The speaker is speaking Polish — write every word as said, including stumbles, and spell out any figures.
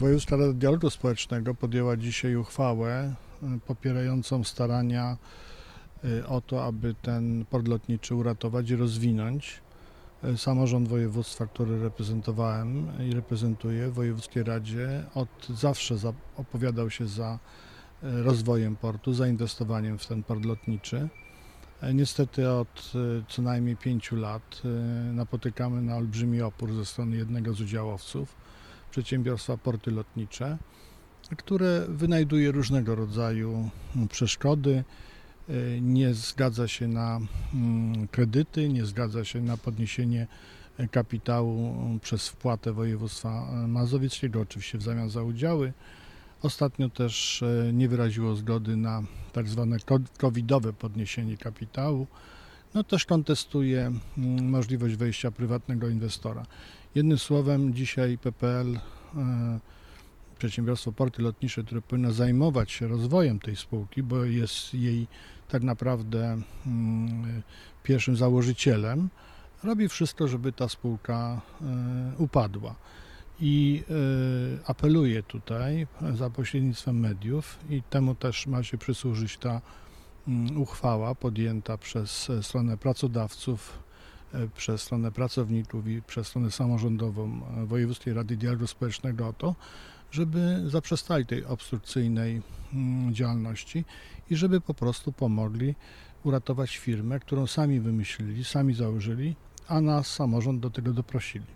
Wojewódzka Rada Dialogu Społecznego podjęła dzisiaj uchwałę y, popierającą starania y, o to, aby ten port lotniczy uratować i rozwinąć. Y, Samorząd województwa, który reprezentowałem i reprezentuję w Wojewódzkiej Radzie, od zawsze za, opowiadał się za y, rozwojem portu, zainwestowaniem w ten port lotniczy. Y, Niestety od y, co najmniej pięciu lat y, napotykamy na olbrzymi opór ze strony jednego z udziałowców, przedsiębiorstwa Porty Lotnicze, które wynajduje różnego rodzaju przeszkody, nie zgadza się na kredyty, nie zgadza się na podniesienie kapitału przez wpłatę województwa mazowieckiego, oczywiście w zamian za udziały. Ostatnio też nie wyraziło zgody na tak zwane covidowe podniesienie kapitału. No też kontestuje możliwość wejścia prywatnego inwestora. Jednym słowem, dzisiaj P P L, e, przedsiębiorstwo Porty Lotnicze, które powinno zajmować się rozwojem tej spółki, bo jest jej tak naprawdę mm, pierwszym założycielem, robi wszystko, żeby ta spółka e, upadła. I e, apeluję tutaj za pośrednictwem mediów i temu też ma się przysłużyć ta uchwała podjęta przez stronę pracodawców, przez stronę pracowników i przez stronę samorządową Wojewódzkiej Rady Dialogu Społecznego o to, żeby zaprzestali tej obstrukcyjnej działalności i żeby po prostu pomogli uratować firmę, którą sami wymyślili, sami założyli, a nas samorząd do tego doprosili.